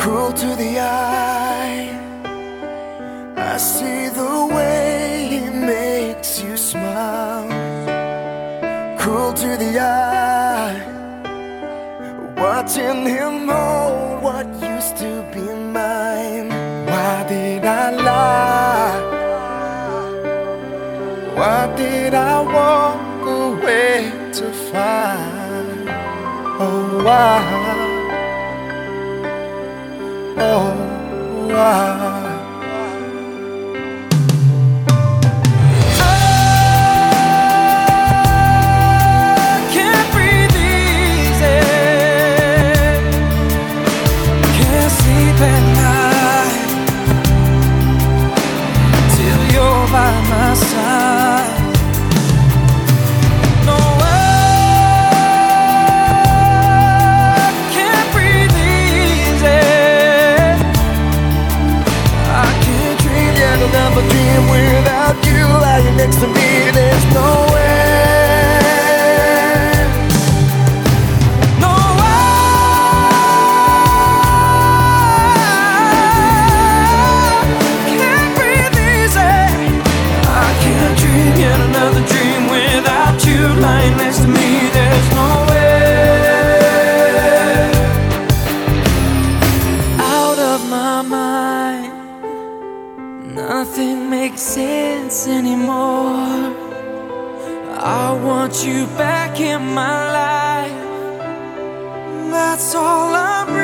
cruel to the eye. I see the way he makes you smile. Cruel to the eye, watching him hold what used to be mine. Why did I lie? Why did I walk away to find? Oh, why? Oh, why? Another dream without you lying next to me. There's no way, no way. Can't breathe easy. I can't dream yet another dream without you lying next to me. There's no way. Out of my mind, nothing makes sense anymore. I want you back in my life. That's all I'm